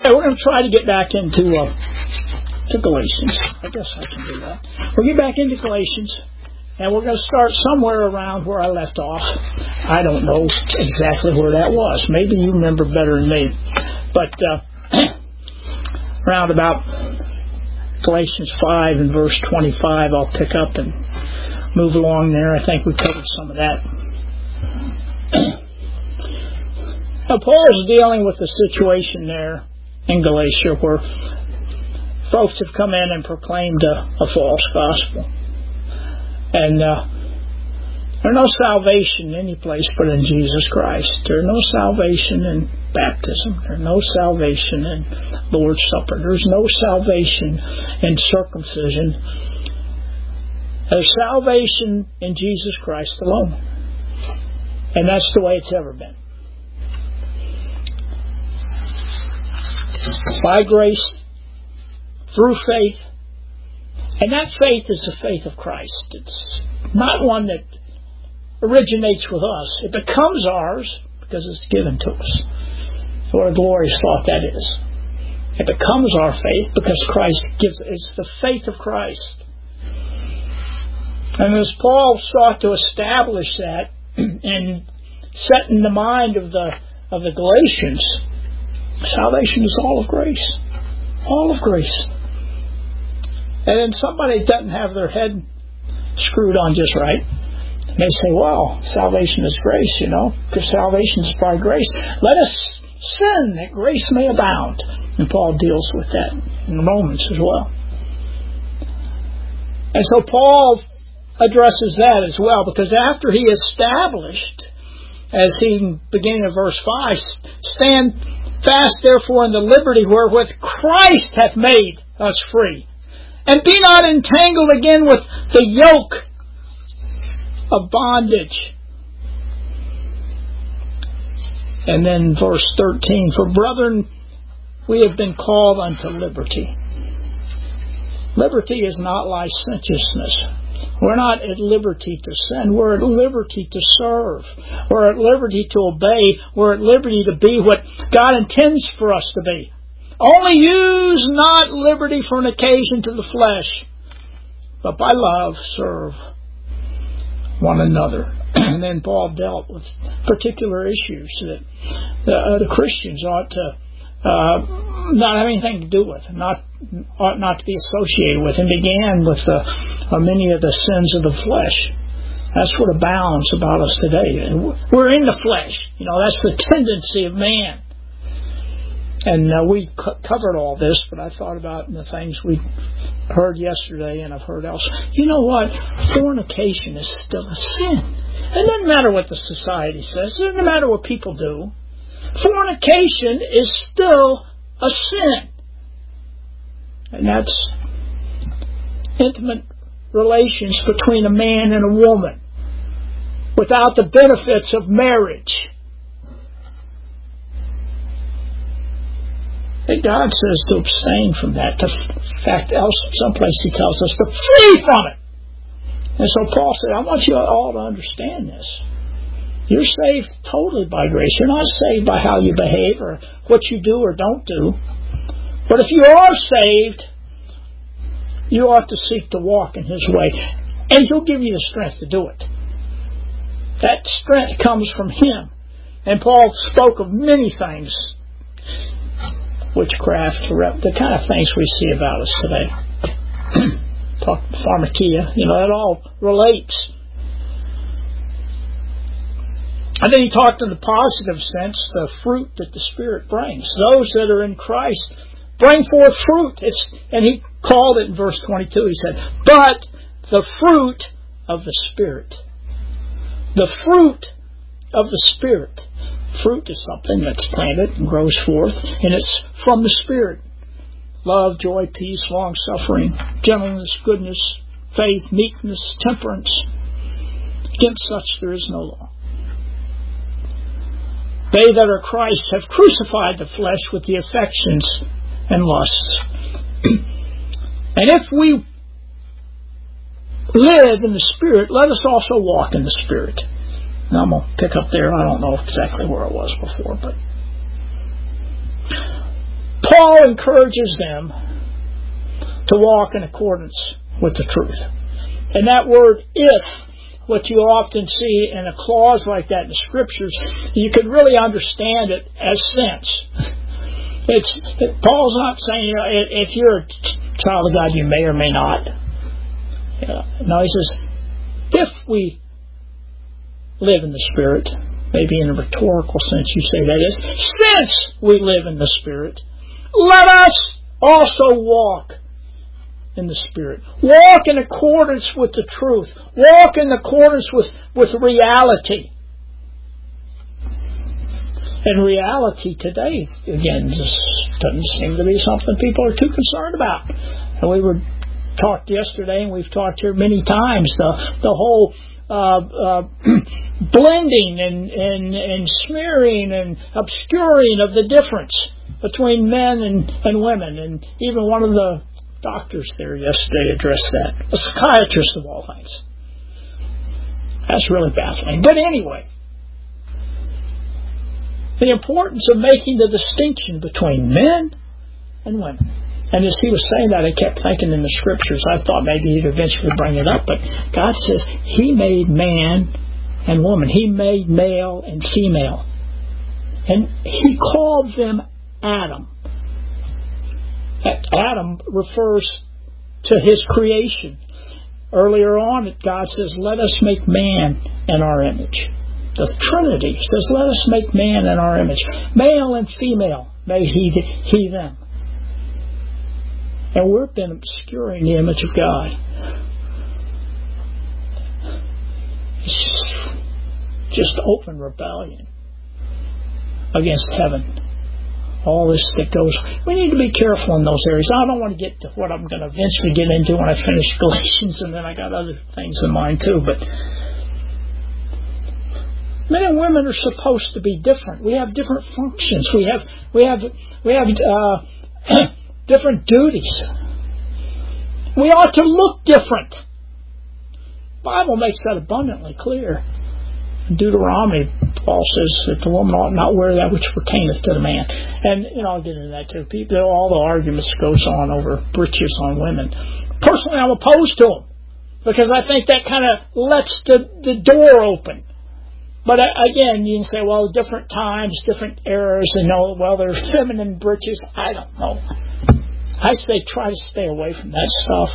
Okay, we're going to try to get back into to Galatians. I guess I can do that. We'll get back into Galatians, and we're going to start somewhere around where I left off. I don't know exactly where that was. Maybe you remember better than me. But around about Galatians 5 and verse 25, I'll pick up and move along there. I think we covered some of that. Now, Paul is dealing with the situation there in Galatia where folks have come in and proclaimed a false gospel. And there's no salvation any place but in Jesus Christ. There's no salvation in baptism. There's no salvation in Lord's Supper. There's no salvation in circumcision. There's salvation in Jesus Christ alone. And that's the way it's ever been. By grace, through faith. And that faith is the faith of Christ. It's not one that originates with us. It becomes ours because it's given to us. What a glorious thought that is. It becomes our faith because Christ gives it. It's the faith of Christ. And as Paul sought to establish that and set in the mind of the Galatians, salvation is all of grace. All of grace. And then somebody doesn't have their head screwed on just right. They say, well, salvation is grace, because salvation is by grace. Let us sin that grace may abound. And Paul deals with that in Romans as well. And so Paul addresses that as well, because after he established, as he beginning of verse 5, stand fast therefore in the liberty wherewith Christ hath made us free, and be not entangled again with the yoke of bondage. And then verse 13, for brethren, we have been called unto liberty. Liberty is not licentiousness. We're not at liberty to sin. We're at liberty to serve. We're at liberty to obey. We're at liberty to be what God intends for us to be. Only use not liberty for an occasion to the flesh, but by love serve one another. And then Paul dealt with particular issues that the Christians ought to not have anything to do with, ought not to be associated with, and began with many of the sins of the flesh. That's what abounds about us today. We're in the flesh. That's the tendency of man. And we covered all this, but I thought about the things we heard yesterday and I've heard else. You know what? Fornication is still a sin. It doesn't matter what the society says. It doesn't matter what people do. Fornication is still a sin. And that's intimate relations between a man and a woman without the benefits of marriage. And God says to abstain from that. In fact, someplace He tells us to flee from it. And so Paul said, I want you all to understand this. You're saved totally by grace. You're not saved by how you behave or what you do or don't do. But if you are saved, you ought to seek to walk in His way. And He'll give you the strength to do it. That strength comes from Him. And Paul spoke of many things. Witchcraft, the kind of things we see about us today. Talk pharmakia, it all relates. And then he talked in the positive sense, the fruit that the Spirit brings. Those that are in Christ bring forth fruit. And he called it in verse 22, he said, but the fruit of the Spirit. The fruit of the Spirit. Fruit is something that's planted and grows forth, and it's from the Spirit. Love, joy, peace, long-suffering, gentleness, goodness, faith, meekness, temperance. Against such there is no law. They that are Christ have crucified the flesh with the affections and lusts. And if we live in the Spirit, let us also walk in the Spirit. Now I'm going to pick up there. I don't know exactly where I was before, but Paul Paul encourages them to walk in accordance with the truth. And that word "if," what you often see in a clause like that in the Scriptures, you can really understand it as since. Paul's not saying, if you're a child of God, you may or may not. No, he says, if we live in the Spirit, maybe in a rhetorical sense you say that is, since we live in the Spirit, let us also walk in the Spirit. Walk in accordance with the truth. Walk in accordance with reality. And reality today, again, just doesn't seem to be something people are too concerned about. And we were talked yesterday, and we've talked here many times, the whole blending and smearing and obscuring of the difference between men and women. And even one of the doctors there yesterday addressed that. A psychiatrist of all things. That's really baffling. But anyway, the importance of making the distinction between men and women. And as he was saying that, I kept thinking in the Scriptures, I thought maybe he'd eventually bring it up, but God says He made man and woman. He made male and female. And He called them Adam. Adam refers to his creation. Earlier on, God says, let us make man in our image. The Trinity says, let us make man in our image. Male and female made he them. And we've been obscuring the image of God. It's just open rebellion against heaven. All this that goes. We need to be careful in those areas. I don't want to get to what I'm going to eventually get into when I finish Galatians, and then I got other things in mind too. But men and women are supposed to be different. We have different functions. We have different duties. We ought to look different. The Bible makes that abundantly clear. In Deuteronomy, Paul says that the woman ought not wear that which pertaineth to the man. And, I'll get into that too. All the arguments goes on over breeches on women. Personally, I'm opposed to them, because I think that kind of lets the door open. But again, you can say, well, different times, different eras, and there's feminine breeches. I don't know. I say try to stay away from that stuff.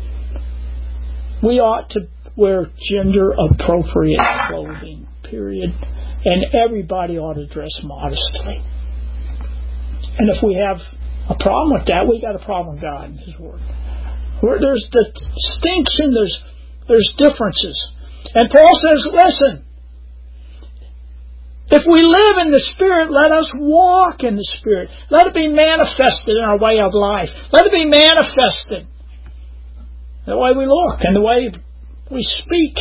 We ought to wear gender-appropriate clothing, period. And everybody ought to dress modestly. And if we have a problem with that, we got a problem with God and His Word. There's the distinction, there's differences. And Paul says, listen, if we live in the Spirit, let us walk in the Spirit. Let it be manifested in our way of life. Let it be manifested in the way we look and the way we speak.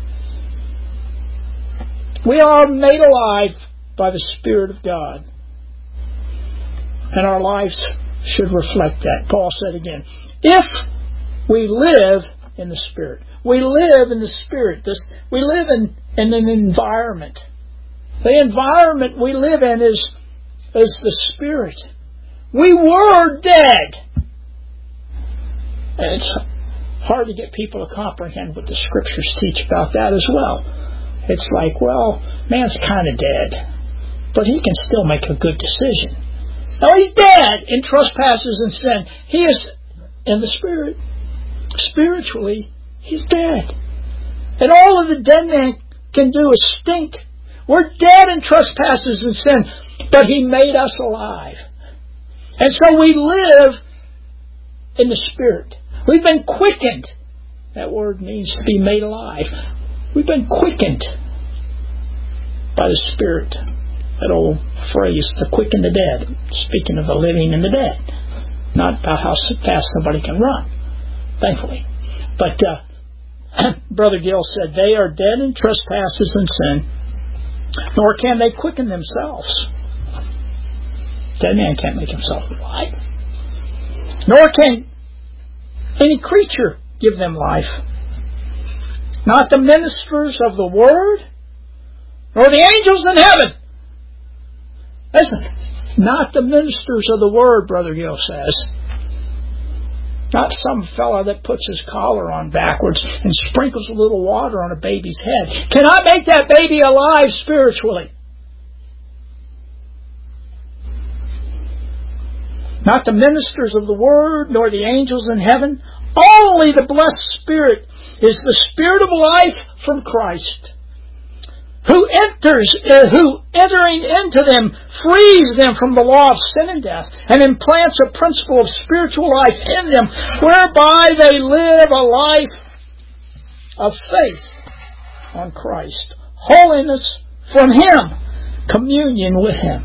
We are made alive by the Spirit of God. And our lives should reflect that. Paul said again, if we live in the Spirit. We live in the Spirit. We live in an environment. The environment we live in is the Spirit. We were dead. And it's hard to get people to comprehend what the Scriptures teach about that as well. It's like, well, man's kind of dead, but he can still make a good decision. No, he's dead in trespasses and sin. He is in the Spirit. Spiritually, he's dead. And all of the dead man can do is stink. We're dead in trespasses and sin, but He made us alive. And so we live in the Spirit. We've been quickened. That word means to be made alive. We've been quickened by the Spirit. That old phrase, to quicken the dead. Speaking of the living and the dead. Not about how fast somebody can run, thankfully. But Brother Gill said, they are dead in trespasses and sin, nor can they quicken themselves. Dead man can't make himself alive. Nor can any creature give them life. Not the ministers of the Word, nor the angels in heaven. Listen, Not the ministers of the Word, Brother Gill says. Not some fella that puts his collar on backwards and sprinkles a little water on a baby's head. Cannot make that baby alive spiritually. Not the ministers of the Word, nor the angels in heaven. Only the blessed Spirit is the Spirit of life from Christ, who entering into them, frees them from the law of sin and death, and implants a principle of spiritual life in them, whereby they live a life of faith on Christ, holiness from Him, communion with Him.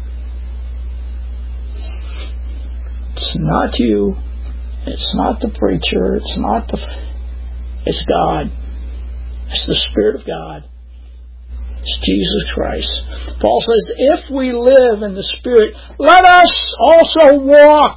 It's not you. It's not the preacher. It's God. It's the Spirit of God. It's Jesus Christ. Paul says, if we live in the Spirit, let us also walk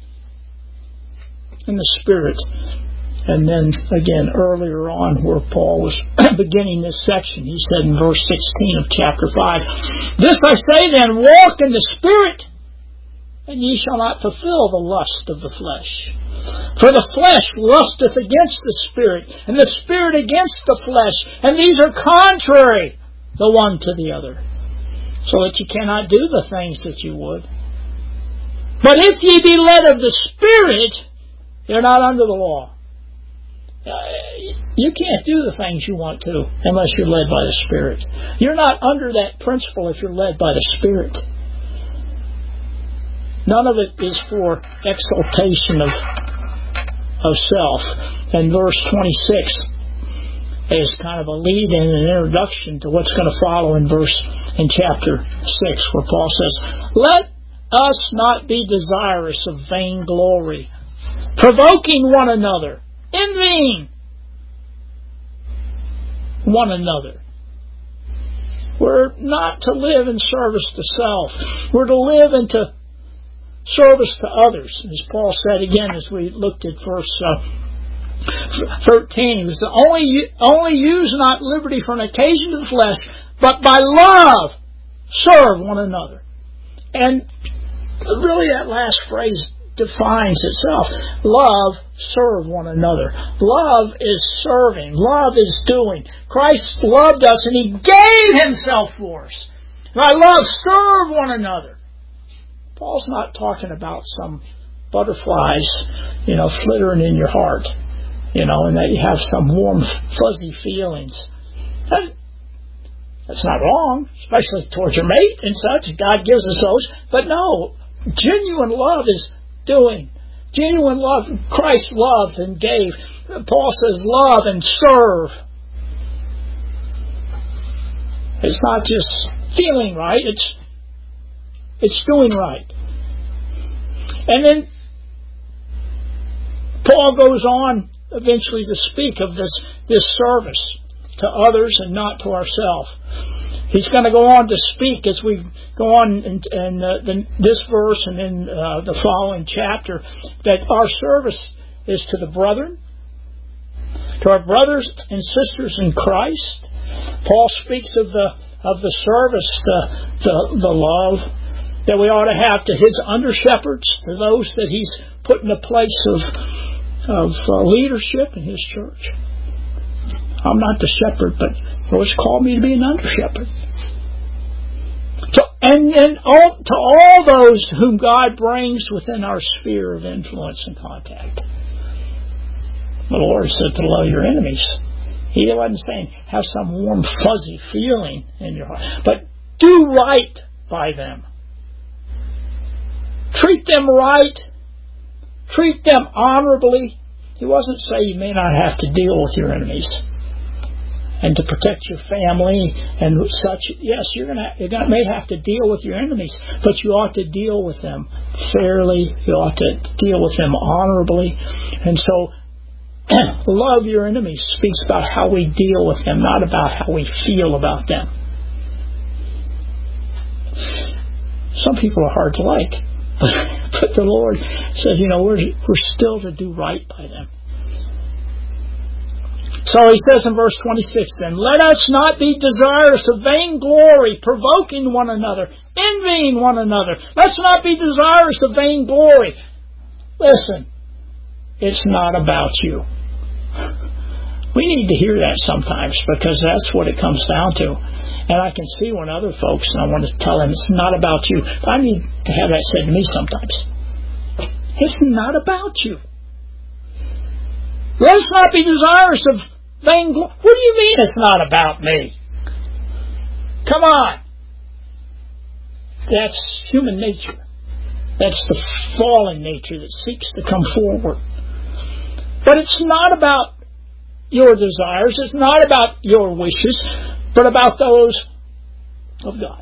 in the Spirit. And then again, earlier on, where Paul was beginning this section, he said in verse 16 of chapter 5, this I say then, walk in the Spirit, and ye shall not fulfill the lust of the flesh. For the flesh lusteth against the Spirit, and the Spirit against the flesh, and these are contrary the one to the other, so that you cannot do the things that you would. But if ye be led of the Spirit, you're not under the law. You can't do the things you want to unless you're led by the Spirit. You're not under that principle if you're led by the Spirit. None of it is for exaltation of self. And verse 26 is kind of a lead-in, an introduction to what's going to follow in chapter 6, where Paul says, let us not be desirous of vainglory, provoking one another, envying one another. We're not to live in service to self. We're to live into service to others. As Paul said again, as we looked at verse 13, he was only use not liberty for an occasion to the flesh, but by love serve one another. And really that last phrase defines itself. Love, serve one another. Love is serving. Love is doing. Christ loved us and He gave Himself for us. By love, serve one another. Paul's not talking about some butterflies, flittering in your heart, and that you have some warm, fuzzy feelings. That's not wrong, especially towards your mate and such. God gives us those. But no, genuine love is doing. Genuine love, Christ loved and gave. Paul says love and serve. It's not just feeling right, it's doing right. And then Paul goes on eventually to speak of this service to others and not to ourselves. He's going to go on to speak as we go on in this verse and in the following chapter, that our service is to the brethren, to our brothers and sisters in Christ. Paul speaks of the service, the love that we ought to have to his under-shepherds, to those that he's put in a place of leadership in his church. I'm not the shepherd, but the Lord's called me to be an under-shepherd. And to all those whom God brings within our sphere of influence and contact. The Lord said to love your enemies. He wasn't saying have some warm, fuzzy feeling in your heart, but do right by them. Treat them right. Treat them honorably. He wasn't saying you may not have to deal with your enemies. And to protect your family and such, yes, you may have to deal with your enemies, but you ought to deal with them fairly. You ought to deal with them honorably. And so, love your enemies speaks about how we deal with them, not about how we feel about them. Some people are hard to like, but the Lord says, we're still to do right by them. So he says in verse 26, then, let us not be desirous of vainglory, provoking one another, envying one another. Let's not be desirous of vainglory. Listen, it's not about you. We need to hear that sometimes, because that's what it comes down to. And I can see when other folks, and I want to tell them, it's not about you. I need to have that said to me sometimes. It's not about you. Let's not be desirous of vainglory. What do you mean it's not about me? Come on. That's human nature. That's the fallen nature that seeks to come forward. But it's not about your desires. It's not about your wishes, but about those of God.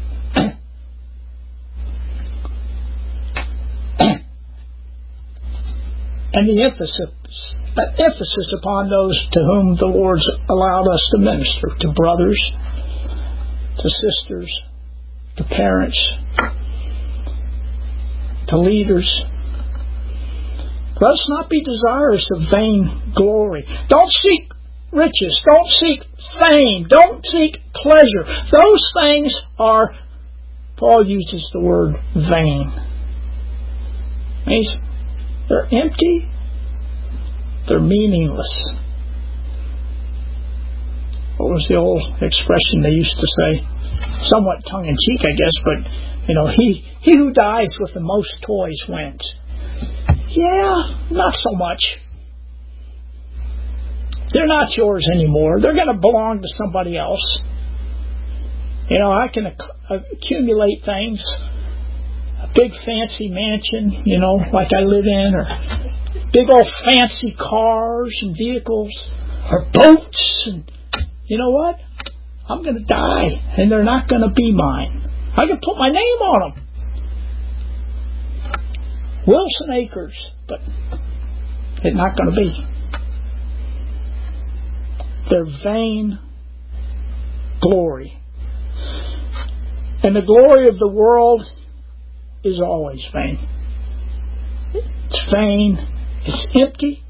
And the emphasis upon those to whom the Lord's allowed us to minister, to brothers, to sisters, to parents, to leaders. Let's not be desirous of vain glory. Don't seek riches. Don't seek fame. Don't seek pleasure. Those things are, Paul uses the word vain. They're empty. They're meaningless. What was the old expression they used to say? Somewhat tongue-in-cheek, I guess, but, he who dies with the most toys wins. Yeah, not so much. They're not yours anymore. They're going to belong to somebody else. I can accumulate things. A big fancy mansion, like I live in, or big old fancy cars and vehicles, or boats, and you know what? I'm going to die, and they're not going to be mine. I can put my name on them. Wilson Acres, but it's not going to be. They're vain glory. And the glory of the world is always vain. It's vain. It's empty.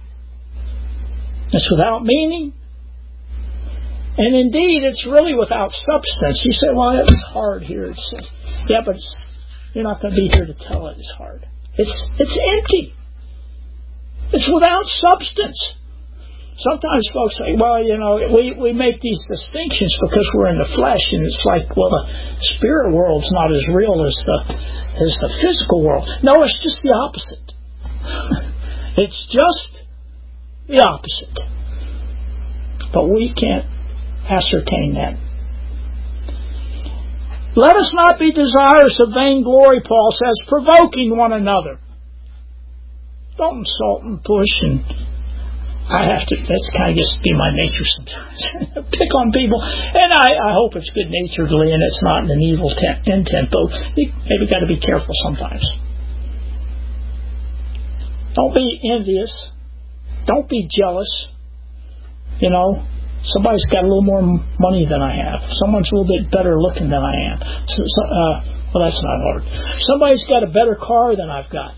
It's without meaning. And indeed, it's really without substance. You say, well, it's hard here. Yeah, but you're not going to be here to tell it it's hard. It's empty. It's without substance. Sometimes folks say, well, we make these distinctions because we're in the flesh, and it's like, well, the spirit world's not as real as the physical world. No, it's just the opposite. It's just the opposite. But we can't ascertain that. Let us not be desirous of vainglory, Paul says, provoking one another. Don't insult and push, and that's kind of just be my nature sometimes. Pick on people. And I hope it's good-naturedly and it's not in an evil intent, but you maybe got to be careful sometimes. Don't be envious. Don't be jealous. Somebody's got a little more money than I have. Someone's a little bit better looking than I am. Well, that's not hard. Somebody's got a better car than I've got.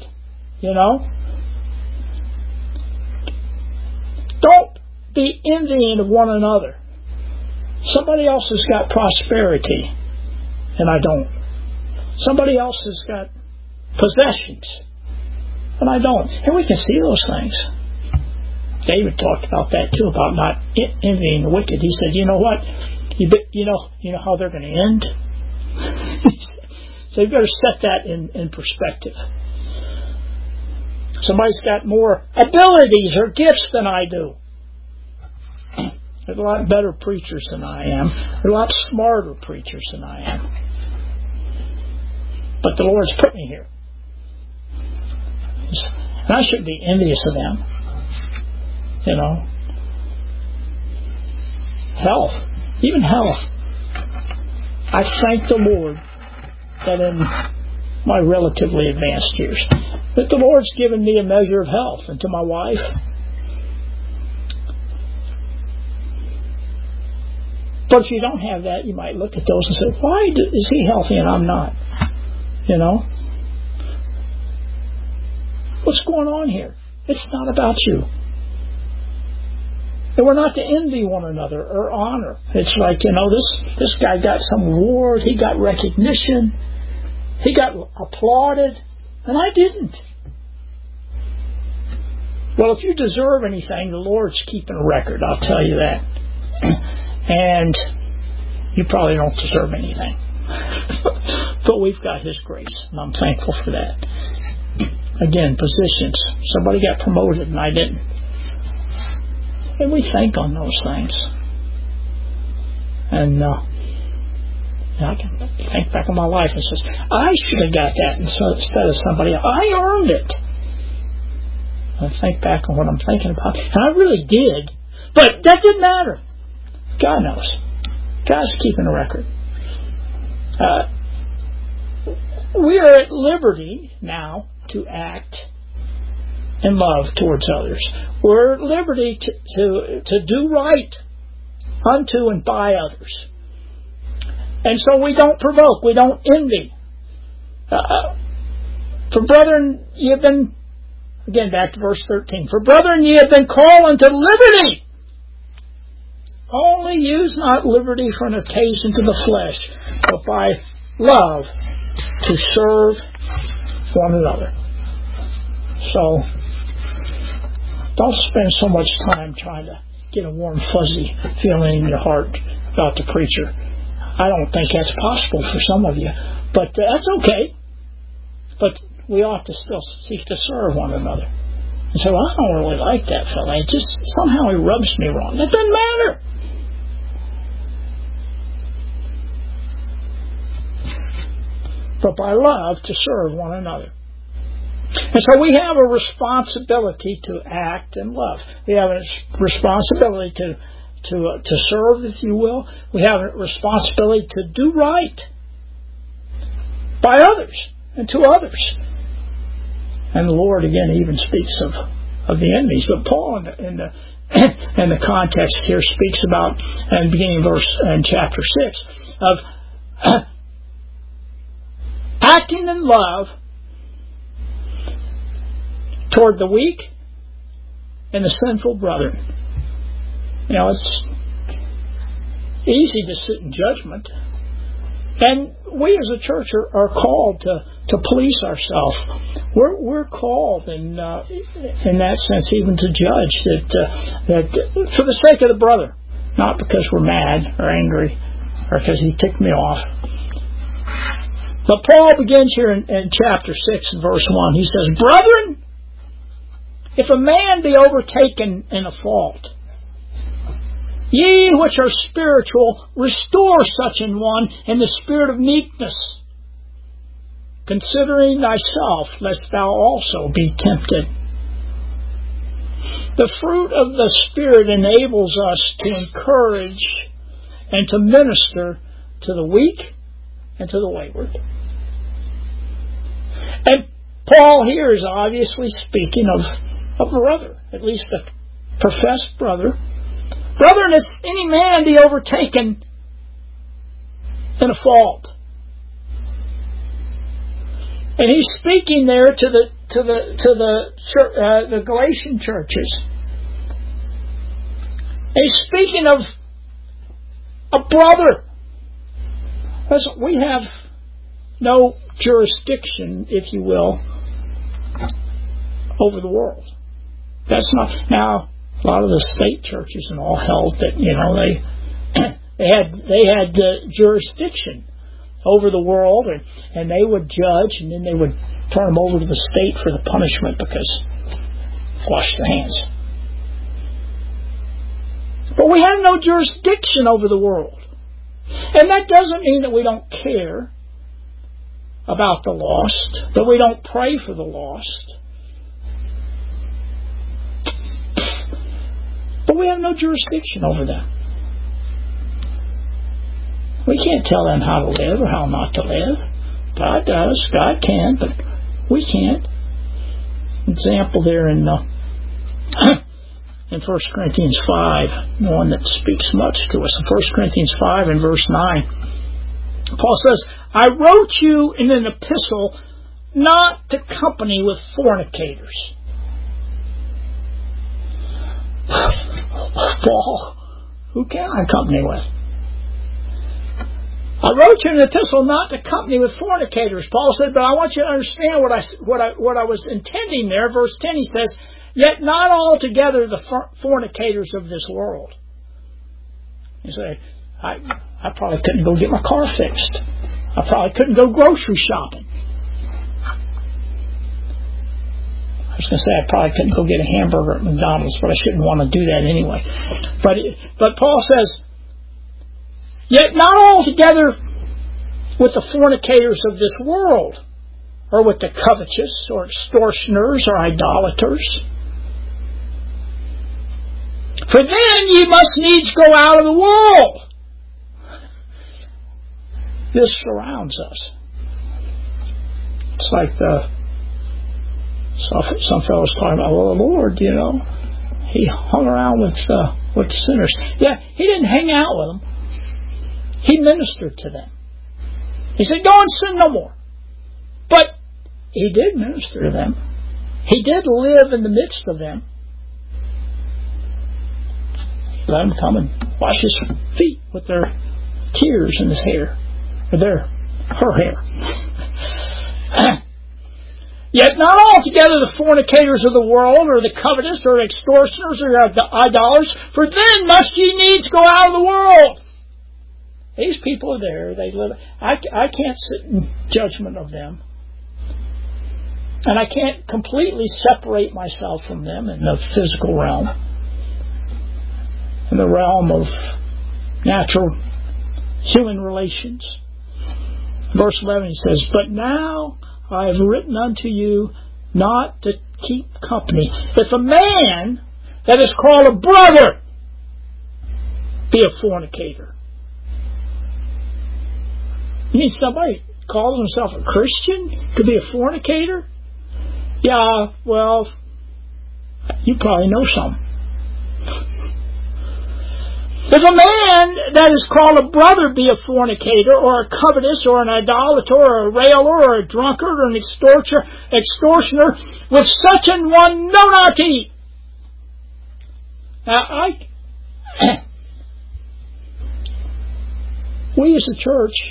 Don't be envying of one another. Somebody else has got prosperity, and I don't. Somebody else has got possessions, and I don't. And we can see those things. David talked about that too, about not envying the wicked. He said, you know what? You know how they're going to end? So you better set that in perspective. Somebody's got more abilities or gifts than I do. They're a lot better preachers than I am. They're a lot smarter preachers than I am. But the Lord's put me here. And I shouldn't be envious of them. Health. Even health. I thank the Lord that in my relatively advanced years, that the Lord's given me a measure of health, and to my wife. But if you don't have that, you might look at those and say, why is he healthy and I'm not? What's going on here? It's not about you. And we're not to envy one another or honor. It's like, this guy got some award, he got recognition, he got applauded, and I didn't. Well, if you deserve anything, the Lord's keeping a record, I'll tell you that. And you probably don't deserve anything. But we've got His grace, and I'm thankful for that. Again, positions. Somebody got promoted, and I didn't. And we think on those things. And I can think back on my life and says, I should have got that instead of somebody else. I earned it. I think back on what I'm thinking about. And I really did. But that didn't matter. God knows. God's keeping a record. We are at liberty now to act in love towards others. We're at liberty to do right unto and by others. And so we don't provoke. We don't envy. For brethren, ye have been, again back to verse 13, for brethren, ye have been called unto liberty. Only use not liberty for an occasion to the flesh, but by love to serve one another. So, don't spend so much time trying to get a warm, fuzzy feeling in your heart about the preacher. I don't think that's possible for some of you, but that's okay. But we ought to still seek to serve one another. And say, well, I don't really like that fella. It just, somehow he rubs me wrong. That doesn't matter. But by love to serve one another. And so we have a responsibility to act in love. We have a responsibility to serve, if you will. We have a responsibility to do right by others and to others. And the Lord again even speaks of the enemies. But Paul in the context here speaks about, in beginning verse in chapter 6, of acting in love toward the weak and the sinful brethren. It's easy to sit in judgment. And we as a church are called to police ourselves. We're called in that sense even to judge that for the sake of the brother, not because we're mad or angry or because he ticked me off. But Paul begins here in chapter 6 and verse 1. He says, brethren, if a man be overtaken in a fault, ye which are spiritual, restore such an one in the spirit of meekness, considering thyself, lest thou also be tempted. The fruit of the Spirit enables us to encourage and to minister to the weak and to the wayward. And Paul here is obviously speaking of a brother, at least a professed brother. Brethren, if any man be overtaken in a fault, and he's speaking there to the Galatian churches. He's speaking of a brother. Listen, we have no jurisdiction, if you will, over the world. That's not now. A lot of the state churches and all held that they had jurisdiction over the world, and they would judge, and then they would turn them over to the state for the punishment because wash their hands. But we have no jurisdiction over the world, and that doesn't mean that we don't care about the lost, that we don't pray for the lost. But we have no jurisdiction over them. We can't tell them how to live or how not to live. God does. God can, but we can't. Example there in 1 Corinthians 5, one that speaks much to us. In 1 Corinthians 5 and verse 9, Paul says, I wrote you in an epistle not to company with fornicators. Paul, who can I company with? I wrote you an epistle not to company with fornicators. Paul said, but I want you to understand what I was intending there. Verse 10, he says, yet not altogether the fornicators of this world. You say, I probably couldn't go get my car fixed. I probably couldn't go grocery shopping. I was going to say I probably couldn't go get a hamburger at McDonald's, but I shouldn't want to do that anyway. But Paul says, yet not altogether with the fornicators of this world, or with the covetous, or extortioners, or idolaters. For then ye must needs go out of the world. This surrounds us. It's like some fellows talking about, well, the Lord, He hung around with sinners. Yeah, He didn't hang out with them. He ministered to them. He said, go and sin no more. But He did minister to them. He did live in the midst of them. He let them come and wash His feet with their tears in His hair. Or her hair. Yet not altogether the fornicators of the world, or the covetous, or extortioners, or the idolaters, for then must ye needs go out of the world. These people are there. They live. I can't sit in judgment of them. And I can't completely separate myself from them in the physical realm. In the realm of natural human relations. Verse 11 he says, but now I have written unto you not to keep company if a man that is called a brother be a fornicator. You mean somebody calls himself a Christian could be a fornicator? Yeah, well, you probably know some. If a man that is called a brother be a fornicator, or a covetous, or an idolater, or a railer, or a drunkard, or an extortioner, with such an one know not to eat. Now, we as a church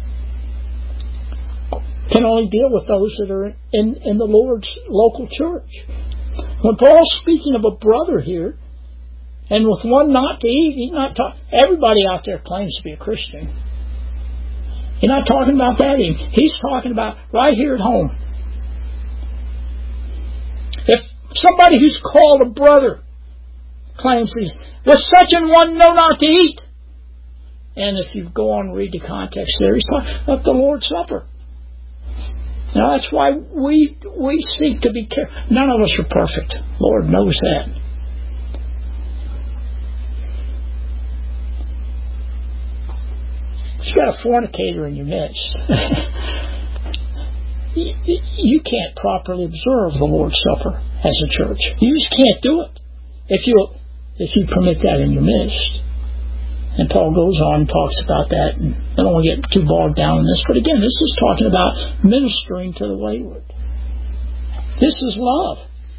can only deal with those that are in the Lord's local church. When Paul's speaking of a brother here, and with one not to eat, he's not talking. Everybody out there claims to be a Christian. He's not talking about that. He's talking about right here at home. If somebody who's called a brother claims he's with such an one know not to eat, and if you go on and read the context there, he's talking about the Lord's Supper. Now that's why we seek to be careful. None of us are perfect. Lord knows that. If you've got a fornicator in your midst, you can't properly observe the Lord's Supper as a church. You just can't do it if you permit that in your midst. And Paul goes on and talks about that, and I don't want to get too bogged down in this, but again, this is talking about ministering to the wayward. This is love.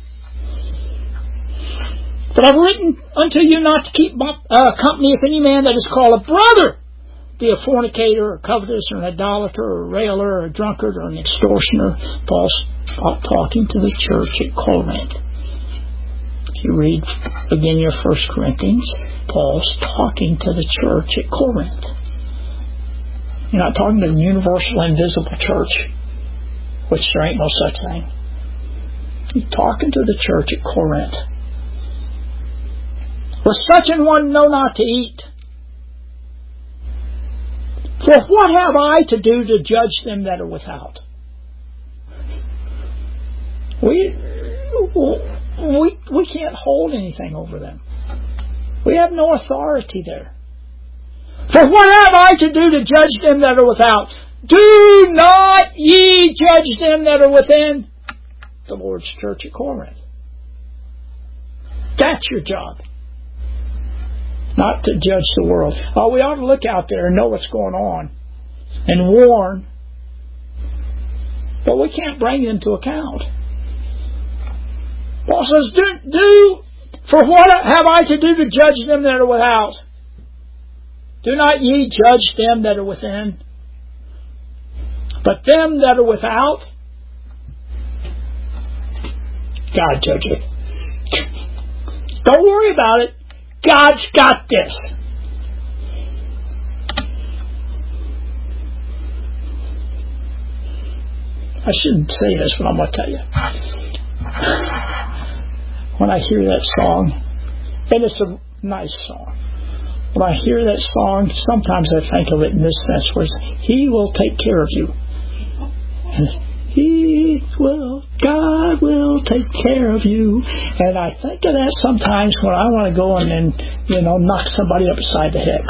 But I've written unto you not to keep company if any man that is called a brother be a fornicator, or covetous, or an idolater, or a railer, or a drunkard, or an extortioner. Paul's talking to the church at Corinth. If you read, begin your 1 Corinthians, Paul's talking to the church at Corinth. You're not talking to the universal invisible church, which there ain't no such thing. He's talking to the church at Corinth. With such an one know not to eat. For what have I to do to judge them that are without? We can't hold anything over them. We have no authority there. For what have I to do to judge them that are without? Do not ye judge them that are within the Lord's church at Corinth. That's your job. Not to judge the world. Oh, we ought to look out there and know what's going on and warn. But we can't bring them to account. Paul says, For what have I to do to judge them that are without? Do not ye judge them that are within? But them that are without, God judgeth. Don't worry about it. God's got this. I shouldn't say this, but I'm going to tell you. When I hear that song, and it's a nice song, when I hear that song, sometimes I think of it in this sense, where He will take care of you. And God will take care of you. And I think of that sometimes when I want to go and then, knock somebody upside the head.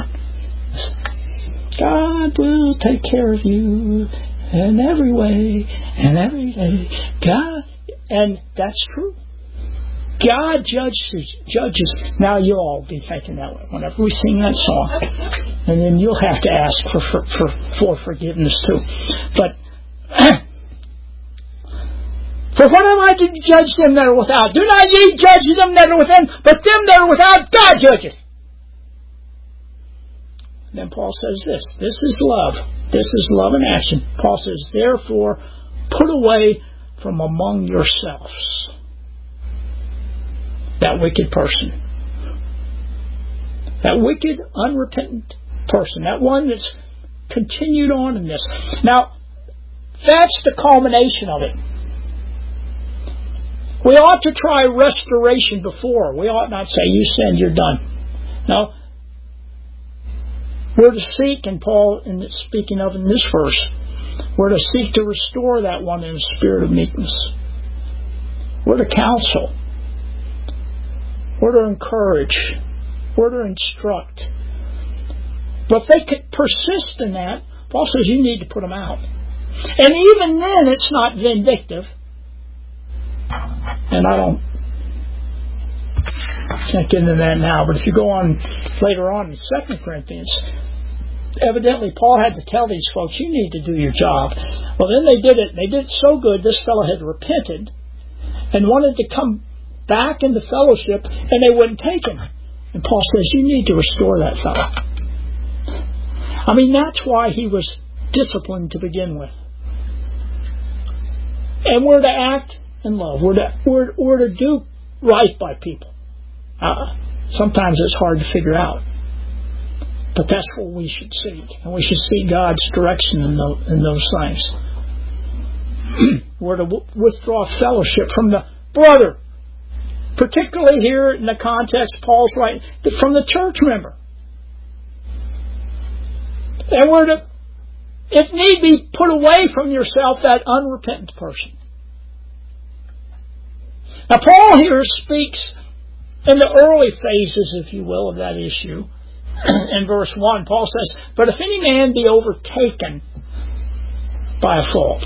God will take care of you in every way and every day. God, and that's true. God judges. Now you'll all be thinking that way whenever we sing that song, and then you'll have to ask for forgiveness too. But for what am I to judge them that are without? Do not ye judge them that are within, but them that are without, God judgeth. Then Paul says this. This is love. This is love in action. Paul says, therefore, put away from among yourselves that wicked person. That wicked, unrepentant person. That one that's continued on in this. Now, that's the culmination of it. We ought to try restoration before. We ought not say, you sinned, you're done. No. We're to seek, and Paul, is speaking of in this verse, we're to seek to restore that one in a spirit of meekness. We're to counsel. We're to encourage. We're to instruct. But if they could persist in that, Paul says you need to put them out. And even then, it's not vindictive. And I can't get into that now, but if you go on later on in 2 Corinthians, evidently Paul had to tell these folks, you need to do your job. Well, then they did it. They did it so good, this fellow had repented and wanted to come back into fellowship, and they wouldn't take him. And Paul says, you need to restore that fellow. I mean, that's why he was disciplined to begin with. And we're to act in love. We're to do right by people. Sometimes it's hard to figure out. But that's what we should seek. And we should seek God's direction in those things. We're to withdraw fellowship from the brother. Particularly here in the context, Paul's writing from the church member. And we're to, if need be, put away from yourself that unrepentant person. Now, Paul here speaks in the early phases, if you will, of that issue. In verse 1, Paul says, but if any man be overtaken by a fault.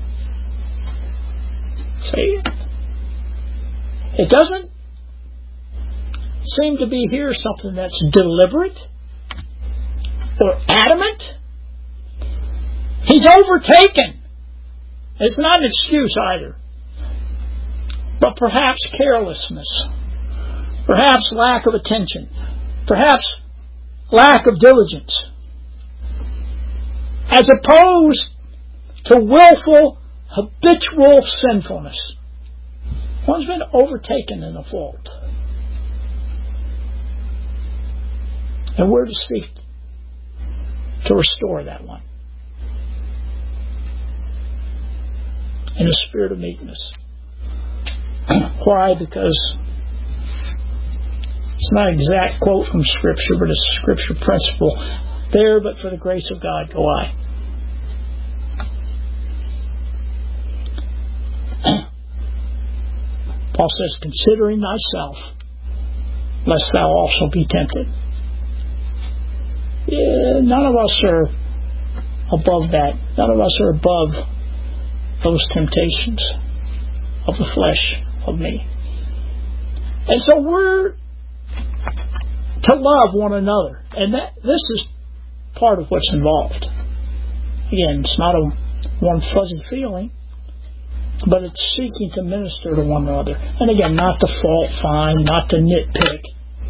See? It doesn't seem to be here something that's deliberate or adamant. He's overtaken. It's not an excuse either. But perhaps carelessness. Perhaps lack of attention. Perhaps lack of diligence. As opposed to willful, habitual sinfulness. One's been overtaken in a fault. And we're to seek to restore that one. In a spirit of meekness. Why? Because it's not an exact quote from Scripture, but a Scripture principle. There, but for the grace of God, go I. Paul says, considering thyself, lest thou also be tempted. Yeah, none of us are above that. None of us are above those temptations of the flesh, of me. And so we're to love one another. And this is part of what's involved. Again, it's not a one fuzzy feeling. but it's seeking to minister to one another. And again, not to fault find, not to nitpick.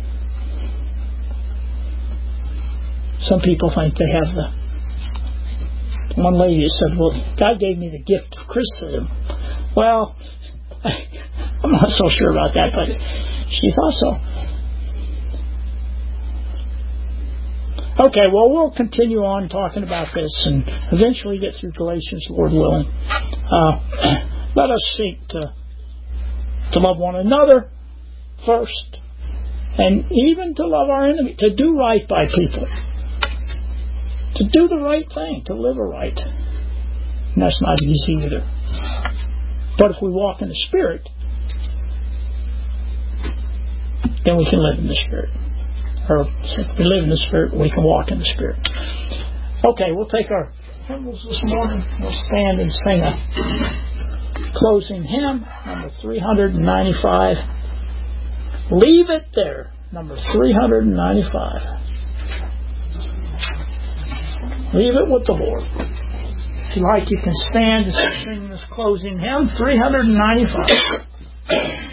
Some people think they have the... One lady said, well, God gave me the gift of criticism. Well, I'm not so sure about that, but she thought so. Okay, well, we'll continue on talking about this and eventually get through Galatians, Lord willing. Let us seek to love one another first, and even to love our enemy, to do right by people, to do the right thing, to live right. And that's not easy either. But if we walk in the Spirit, then we can live in the Spirit. Or if we live in the Spirit, we can walk in the Spirit. Okay, we'll take our hymnals this morning. We'll stand and sing a closing hymn, number 395. Leave it there, number 395. Leave it with the Lord. If you like, you can stand and sing this closing hymn, 395.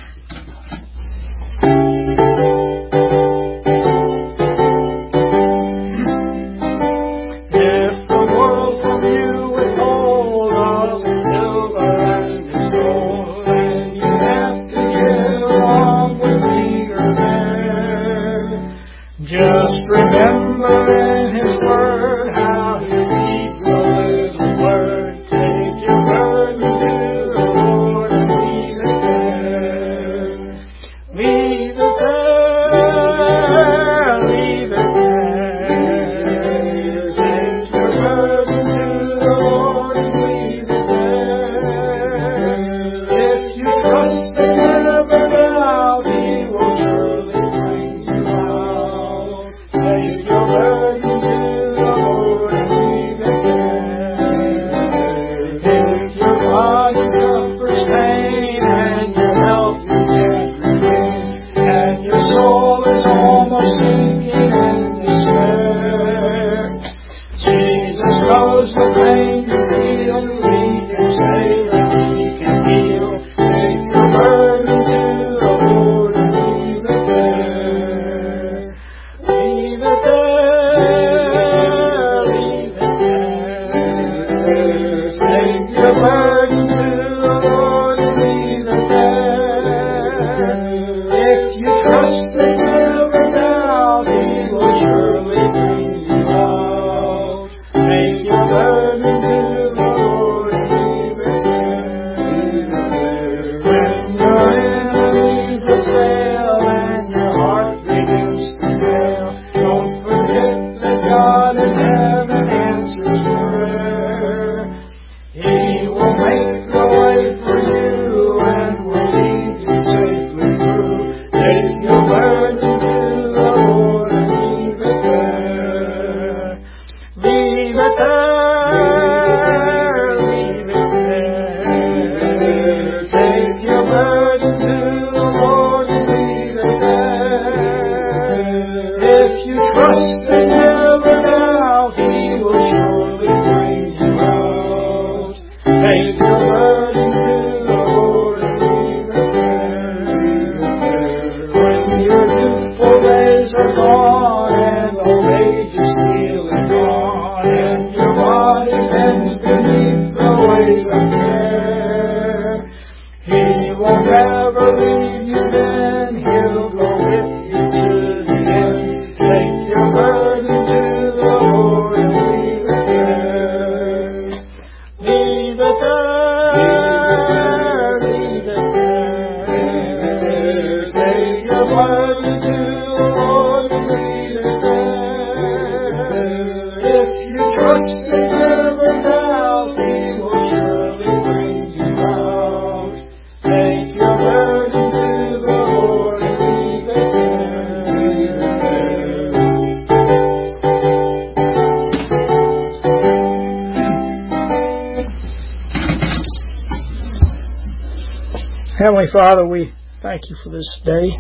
Heavenly Father, we thank you for this day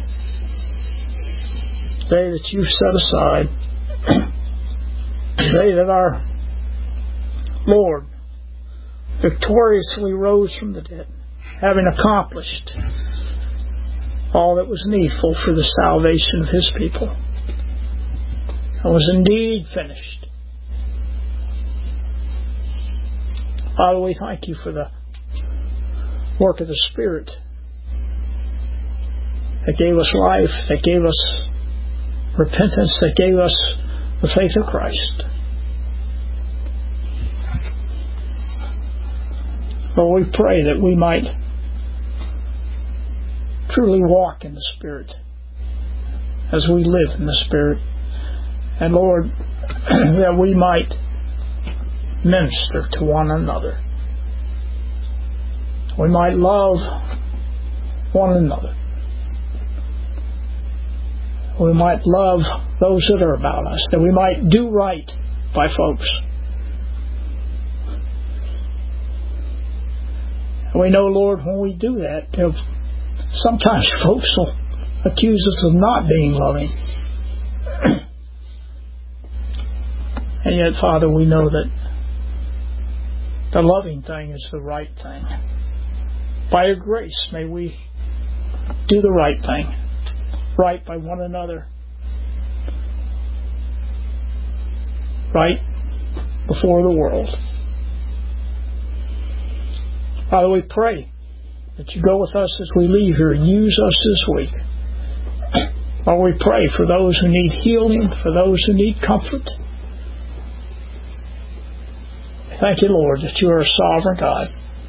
that you've set aside, the day that our Lord victoriously rose from the dead. having accomplished all that was needful for the salvation of His people. It was indeed finished. Father, we thank You for the work of the Spirit that gave us life, that gave us repentance, that gave us the faith of Christ. Lord, we pray that we might truly walk in the Spirit as we live in the Spirit. And Lord, that we might minister to one another. We might love one another. We might love those that are about us. That we might do right by folks. And we know, Lord, when we do that, sometimes folks will accuse us of not being loving. And yet, Father, we know that the loving thing is the right thing. By Your grace, may we do the right thing, right by one another, right before the world. Father, we pray that You go with us as we leave here and use us this week. Lord, we pray for those who need healing, for those who need comfort. Thank You, Lord, that You are a sovereign God.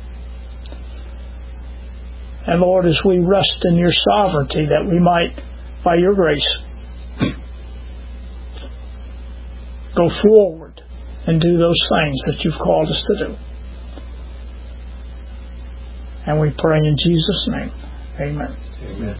And Lord, as we rest in Your sovereignty, that we might, by Your grace, go forward and do those things that You've called us to do. And we pray in Jesus' name. Amen. Amen.